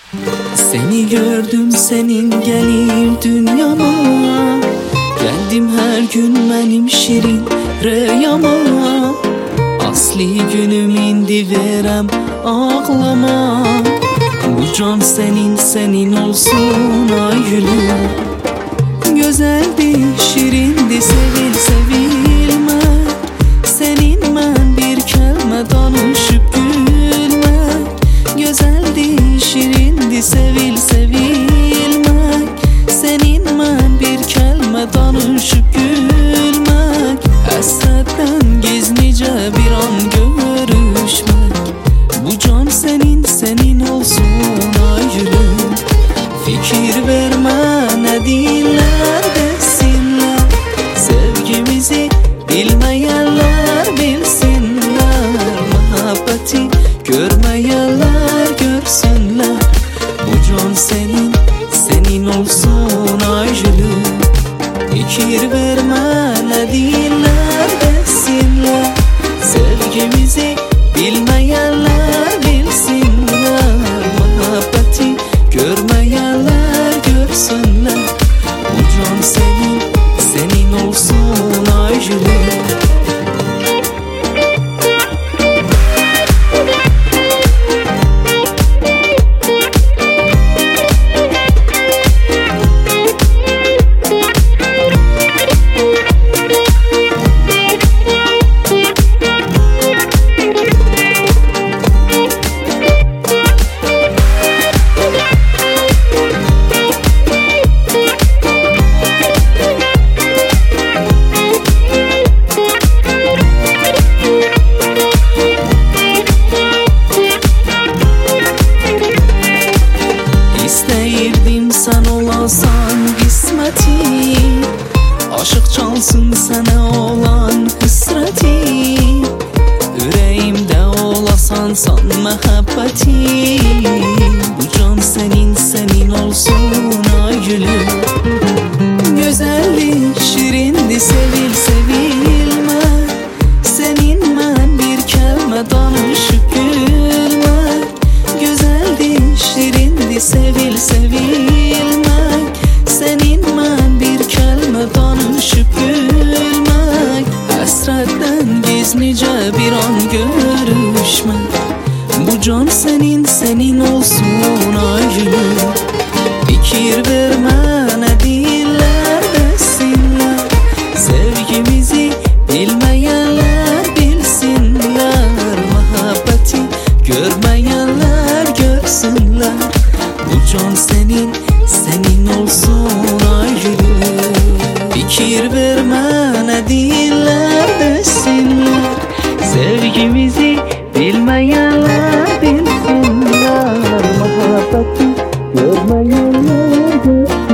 Seni gördüm senin gelir dünyama, geldim her gün benim şirin rüyama. Asli günüm indi verem ağlama, bu can senin senin olsun ay gülüm. Güzeldi şirindi sevil sevilme, senin ben bir kelime danışıp gülme. Güzeldi şirindi sevil sevilmek, senin ben bir kelime danışıp gülmek. Hasretten gizlice bir an görüşmek, bu can senin senin olsun ay gülüm. Fikir verme ne diller desinler, sevgimizi bilmeyenler bilsinler. Muhabbeti görmeyenler görsünler, bu can senin senin olsun ay gülüm. Fikir verme ne diller desinler, sevgimizi bilmeyenler bilsinler. Muhabbeti görmeyenler görsünler, bu can senin senin olsun ay gülüm. İsteyirdim sen olasan kısmetim, aşık çalsın sana olan hısretim. Yüreğimde olasan san muhabbetim, bu can senin senin olsun ay gülüm. Güzellik şirindi sevil sevilme, senin ben bir kelime danışıp gülmek. Güzeldi şirindi sevil sevilmek, senin ben bir kelime danışıp gülmek. Hasretten gizlice bir an görüşmek, bu can senin senin olsun ay gülüm. Fikir verme ne diller desinler, sevgimizi bilmeyenler bilsinler. Muhabbeti görmeyenler görsünler, bu can senin senin olsun ay gülüm. Fikir verme ne diller desinler, sevgimizi bilmeyenler bilsinler. Muhabbeti görmeyenler görsünler.